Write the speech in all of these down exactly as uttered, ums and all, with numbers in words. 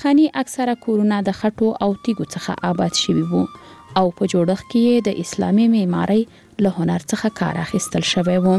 مرادخاني اکثره کورونه د خټو او تیګو څخه آباد شوي وو او په جوړښت کې د اسلامي معمارۍ له هنر څخه کار اخیستل شوی و.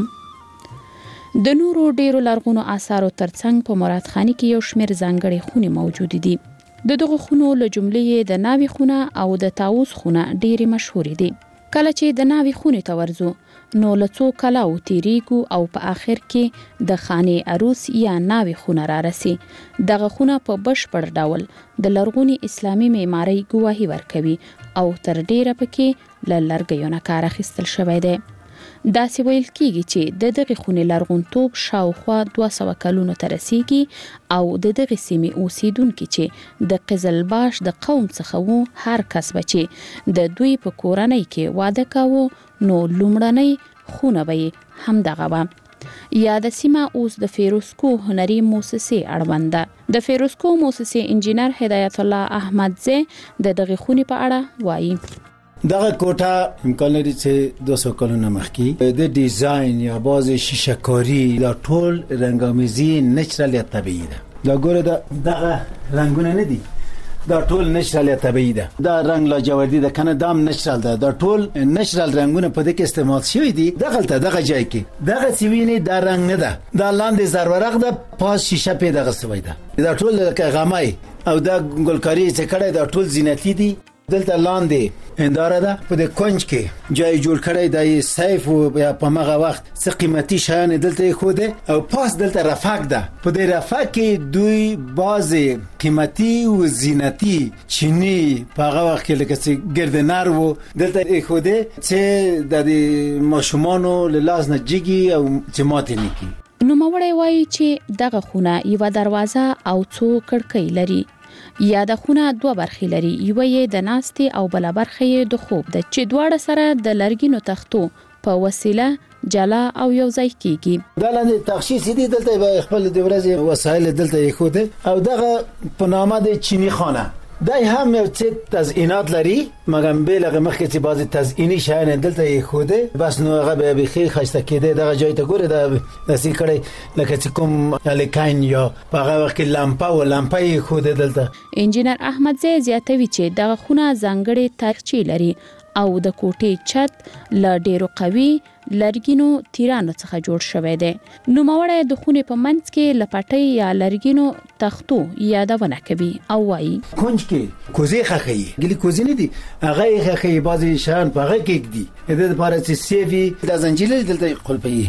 د نورو ډیرو لرغونو آثارو ترڅنګ په مرادخاني کې یو شمېر ځانګړي خونې موجود دي. د دغه خونو له جملې د ناوی خونه او د طاووس خونه ډېرې مشهورې دي. کله چې د ناوی خونې ته ورځو نو له څو کلاو تیریږو او په آخر کې د خانې عروس یا ناوی خونه را رسي. دغه خونه په بشپړ ډول د لرغوني اسلامي معمارۍ ګواهي ورکوي او تر ډیره پکې له لرګیو نه کار اخیستل شوی دی. داسې ویل کیږي چې د دغه خونې لرغونتوب شاوخوا دوه سوه کلونو ته رسیږي او د دغه سیمې اوسیدونکي چې د قزلباش د قوم څخه وو هر کس به چې د دوی په کورنۍ کې واده کاوه نو لومړنۍ خونه به همدغه وه. یا د سیمه اوس د فیروزکو هنري موسسې اړوند ده. د فیروزکو موسسې انجینر هدایت الله احمدزی د دغه خونې په اړه وایي. دغه کوټه امکان لري چې دوه سوه کلونه مخکې د ډیزاین یا باز شیشه کاری دا ټول رنگامیزی نچرال یا طبیعي ده. دا ګوره دا دغه رنگونه نه دي، دا ټول نچرال یا طبیعي ده. دا رنگ لاجوردی ده کنه دام نچرال ده. دا ټول نچرال رنگونه په دې کې استعمال شوی دي. دغه ته دغه ځای کې دغه سیوینه دا رنگ نه ده، دا لاندې زرورق ده، پاس شیشه په دغه سوی ده. دا ټول لکه غمای او دا ګلکاری چې کړه دا ټول زینتی دي. دلته لاندې انداره ده، په د کنج کې جای جوړ کړی د سیف او په مغه وخت څه قیمتي شیان دلته خوده او پاس دلته رفاق ده. په دې رفاق کې دوی باز قیمتي او زینتی چینی په هغه وخت کې لکه چې ګردنار وو دلته خوده چې د ماشومانو له لاس نه جګي او جماعت نه کی. نو مړی وایي چې دغه خونه یو دروازه او څو کړکۍ لري. یا د خونه دوه برخې لري، یو یې د ناستې او بل برخه یې د خوب ده چې دواړه سره د لرګینو تختو په وسیله جلا او یو ځای کیږي. دا لاندې تخصیص دي، دلته به خپل د ورځې وسایل دلته یې خوده او دغه په نامه د چینی خانه دای هم یو څه تزئینات لري، مګر به لغه مخکې چې بعضی تزئینی شیان دلته یې خوده بس نو هغه به بخي خسته کېده. دغه ځای ته ګوره د داسې کړي لکه چې کوم الکاین یا په هغه وخت کې لامپا او لامپا یې خوده دلته. انجینر احمدزی زیاتوي چې دغه خونه ځانګړي تاریخچې لري او د کوټې چت له ډیرو قوي لرګینو تیرانو څخه جوړ شوی دی. نو مړی د خونې په منځ کې لپټۍ یا لرګینو تختو یادونه کوي او وایي کنج کې کوزي خخي ګلی کوزي نه دي، هغه خخي بازي شان په هغه کې دي. د لپاره چې سیفي د زنجیل دلته قلپي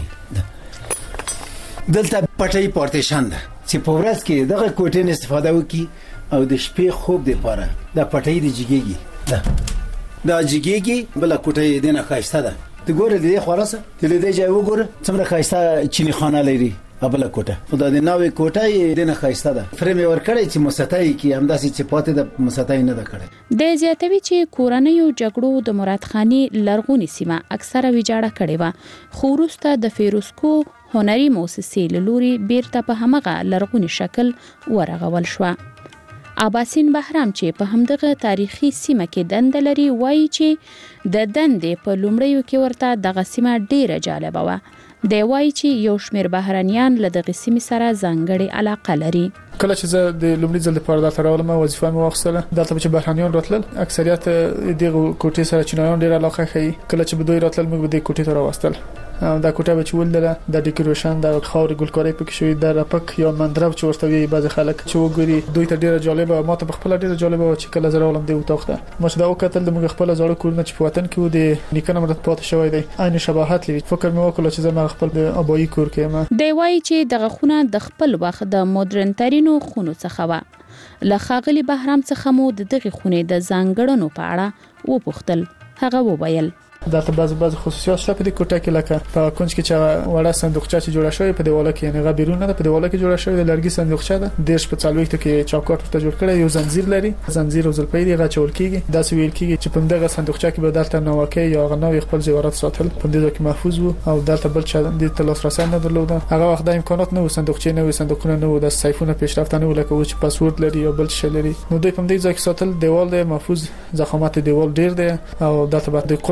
دلته پټي پارتیشن ده چې په ورځ کې دغه کوټې استفاده وکي او د شپې خوب دی لپاره د پټي د جګيږي ده. دا جګيږي بل کوټه دینه خاصه ده. ته ګوره دې خلاصه ته دې ځای وګوره څومره خاصه چینی خانه لري. ابل کوټه خدای دې ناوې کوټه دینه خاصه ده. فریم ور کړی چې مساتای کې همداسې چې پاتې د مساتای نه ده کړی. د زیاتوي چې کورنیو جګړو د مرادخاني لرغونی سیمه اکثره ویجاړه کړې و، خو وروسته د فیروزکو هنري موسسې له لوري بیرته په همغه لرغونی شکل ورغول شو. عباسین بهرام چې په همدغه تاریخي سیمه کې دنده لري وایي چې د دندې په لومړیو کې ورته دغه سیمه ډیره جالبه وه. دی وایي چې یو شمېر بهرنیان له دغه سیمې سره ځانګړې علاقه لري. کله چې زه د لومړي ځل لپاره دلته راغلم وظیفه مې واخیستله، دلته چې بهرنیان راتلل اکثریت دغه کوټې سره چینایان ډیر علاقه ښيي. کله چې به دوی راتلل موږ به د کوټې ته راوستل. دا کوټه به چول دله د ډیکوریشن د خاور ګلکاري پکې شوی د رپک یا مندرب چې ورته وی بعض خلک چې وګوري دوی ته ډیره جالبه، ما ته خپل ډیره جالبه چې کله زه راولم دی وتاخته ما چې دا وکتل د موږ خپل زړه کورونه چې په وطن کې و د نیکنه مرته پاتې شوی دی عین شباهت لري. فکر مې وکړ چې زه ما خپل د ابایی کور کې ما دی وایي چې دغه خونه د خپل وخت د مدرن ترینو خونو څخه و. له ښاغلي بهرام څخه مو د دغه خونې د ځانګړنو په اړه وپوښتل. هغه وویل دا ته بعض بعض خصوصیات شته په دې کوټه کې، لکه په کنج کې چې وړه صندوقچه چې جوړه شوی په دیواله کې نه غبیرونه ده، په دیواله کې جوړه شوی د لرګي صندوقچه ده. دیش په څلويخت کې چوکاټ ورته جوړ کړی، یو زنجیر لري، زنجیر او زلپۍ دی غچول کیږي. دا څه ویل کیږي چې په دغه صندوقچه کې به دلته نوکه یا غنوي خپل زیورات ساتل په دې ځکه محفوظ وو او دلته بل څه د تلاس رسن نه درلوده. هغه وخت د امکانات نه و، صندوقچه نه و، صندوقونه نه و، د سیفونه پیشرفته نه و لکه چې پاسورد لري یا بل څه لري. نو دوی په دې ځکه ساتل دیوال د محفوظ ضخامت دیوال ډیر دی او دلته بعد د قلف پچول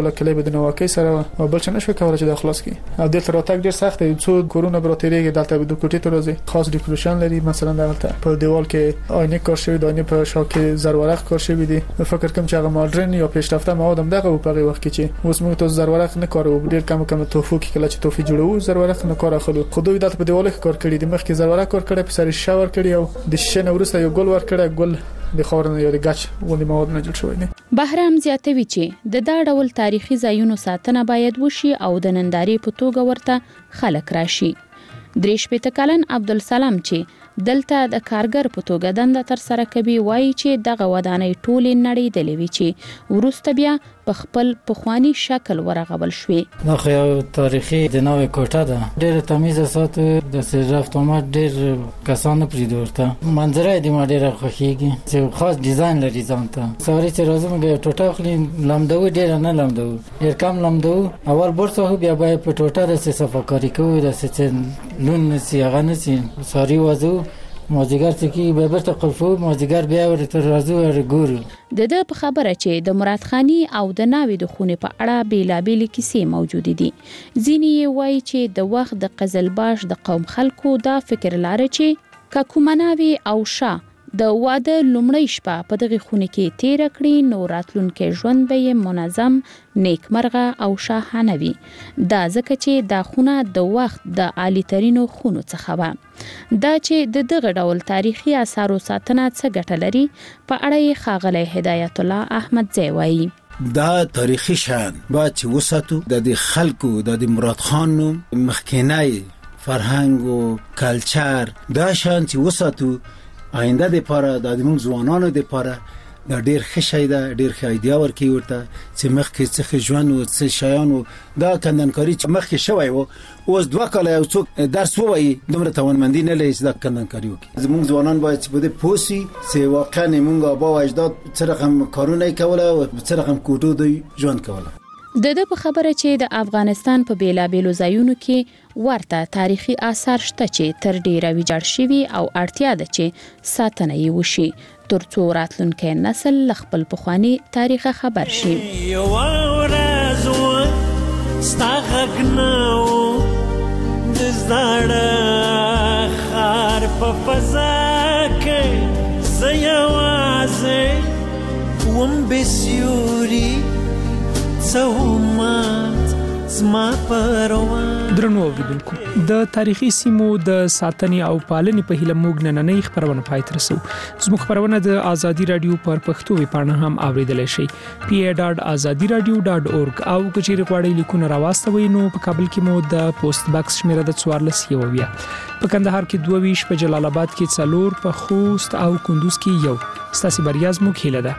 ډول کلی به د نواکۍ سره او بل څه نشو کولای چې د خلاص کی او د تر راتګ ډیر سخت دی څو کورونه براتریږي دلته د کوټې ته راځي خاص ډیکوریشن لري مثلا دلته په دیوال کې آینه کار شوی د آینه په شا کې زرورق کار شوی دی فکر کوم چې هغه ماډرن یا پیشرفته مواد هم دغه په هغه وخت کې چې اوس موږ ته زرورق نه کارو ډیر کم کم توفو کې کله چې توفي جوړو زرورق نه کار اخلو خو دوی دلته په دیوال کې کار کړی دی مخکې زرورق کار کړی په سر شاور کړی او د شنه ورسته یو ګل ور کړی ګل د خاورن یا د ګچ ولې مواد نه جوړ شوی دی بهرام زیاتوي چې د دا ډول تاریخي ځایونو ساتنه باید وشي او د نندارې په توګه ورته خلک راشي دریش پته کلن عبدالسلام چې دلته د کارګر په توګه دنده تر سره کوي وایي چې دغه ودانۍ ټولې نړۍ د لوي چې ورسته بیا په خپل پخوانی شکل ورغول شوې دا خو یو تاریخي د نوې کوټه ده ډېر تمیز ساتو د سرافت ما ډېر کسانو پرې ورته منظره دې ما ډېر خوښیږي چې خاص ډیزاین لري ځانته سوري چې راځم غو ټوټه خلی لمدو ډېر نه لمدو ډېر کم لمدو اول برسه بیا به په ټوټه د صفاکاری کوي د چې لون نسی هغه نسی سوري وځو مازیګر چې کی به برته قلفو مازیګر بیا ورته راځو ورګورو د د په خبره چې د مراد خانی او د ناوې د خونې په اړه بیلابېل کیسې موجود دي ځینې وایي چې د وخت د قزلباش د قوم خلکو دا فکر لاره چې ککومناوي او شاه د واده لومړی شپه په دغه خونه کې تیر کړی نو راتلونکي ژوند به منظم نیکمرغه او شاهانه وي دا ځکه چې دا خونه د وخت د عالی ترینو خونو څخه و دا چې د دغه ډول تاریخي آثارو ساتنه څه ګټه لري په اړه یې ښاغلی هدایت الله احمد زی وایي دا تاریخي شان باید چې وساتو د خلکو د مراد خان مخکینی فرهنګ او کلچر دا شان چې وساتو آینده د پاره د موږ ځوانانو د پاره دا ډیر ښه شی ده ډیر ښه ایډیا ورکی ورته چې مخکې څه ژوند او څه شیان دا کندنکاری چې مخکې شوی وو اوس دوه کاله یو څوک درس وایي دومره توانمندي نه لري چې دا کندنکاری وکړي زموږ ځوانان باید چې بده پوسی چې واقعا موږ ابا او اجداد څه رقم کارونه کوله او څه رقم کوټو دی ژوند کوله د د په خبره چې د افغانستان په بیلابېلو ځایونو کې ورته تاریخي آثار شته چې تر ډیره ویجاړ شوي او اړتیا ده چې ساتنه یې وشي ترڅو راتلونکي نسل خپل پخوانی تاریخ خبر شي یو ورځ و ستغناو د زړه خار په فضا کې زیوازه وم بسیوري سومات زما پروان درنو اوریدونکو د تاریخي سیمو د ساتنې او پالنې په هیله موږ نننۍ خبرونه پای ته رسو زموږ خبرونه د ازادي رادیو پر پښتو ویبپاڼه هم اوریدلای شئ پی ای ډاټ ازادي رادیو ډاټ اورګ او کچېری غواړئ لیکونه راوستوي نو په کابل کې مو د پوسټ باکس شمیره د څوارلس یوویا په کندهار کې دوه ویش په جلال آباد کې څلور په خوست او کندوز کې یو ستاسو بریا زموږ هیله ده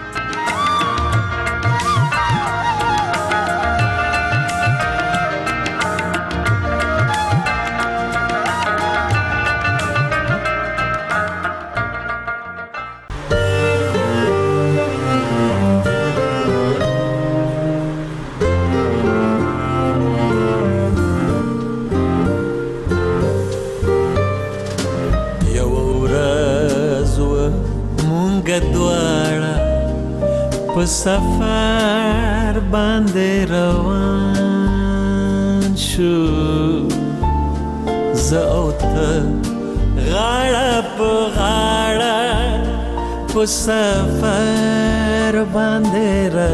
سفر باندې روان شو زه او ته غاړه په غاړه په سفر باندې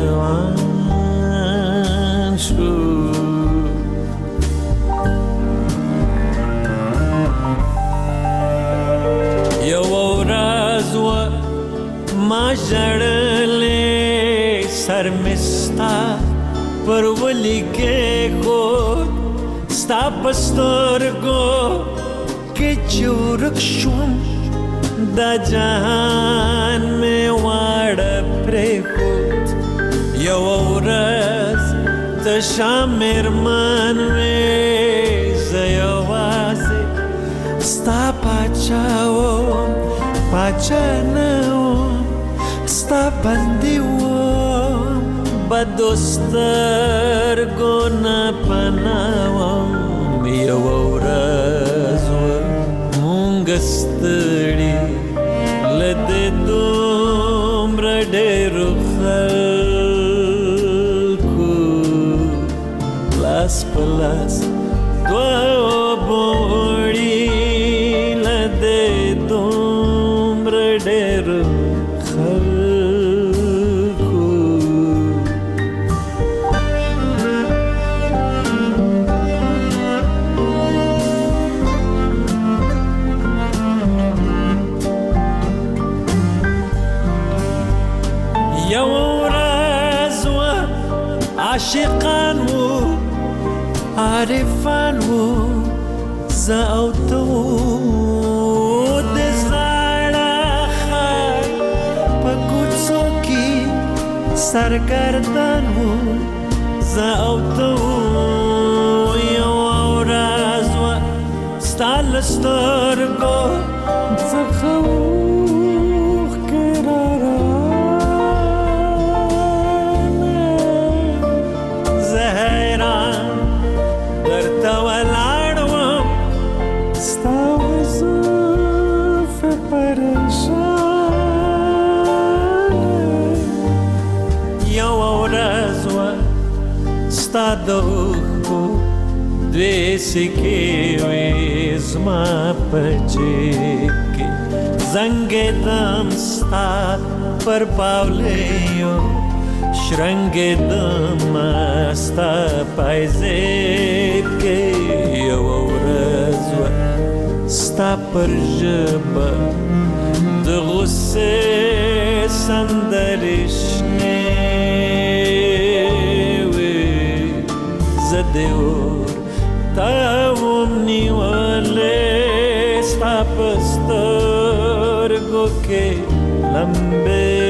روان شو یو ورځ و ما ژړلې سر مستا پر ولی کې خود ستا پسترګو کې چورک شوم دا جهان مې واړه پرې خود یو ورځ ته شامر من وې زیوازه ستا پاچاوم پاچا نه ستا بندي وم بدوستر ګونه پناوم یو ورځ مونږ ستړي لته دومره ډېر خلکو لاس پلاس دو بوړي لده دومره ډېر خلکو یو ورځ وه عاشقان وو عارفان وو زه او ته وو د زاړه ښار په کوڅو کې سرګردان وو زه او ته وو یوه ورځ وه ستا له سترګو څخه اوښکې راروانې زه حیران درته ولاړ وم ستا وظیفې پریشانې یوه ورځ وه ستا د اوښکو دوې سکې وې زما په جیب کې زنګېدم ستا پر پاولیو شرنګېدم ستا پایزیب کې یوه ورځ وه ستا پر ژبه د غصې سندرې شنې وې زه د اور ته وم نیولې ستا په سترګو کې لمبې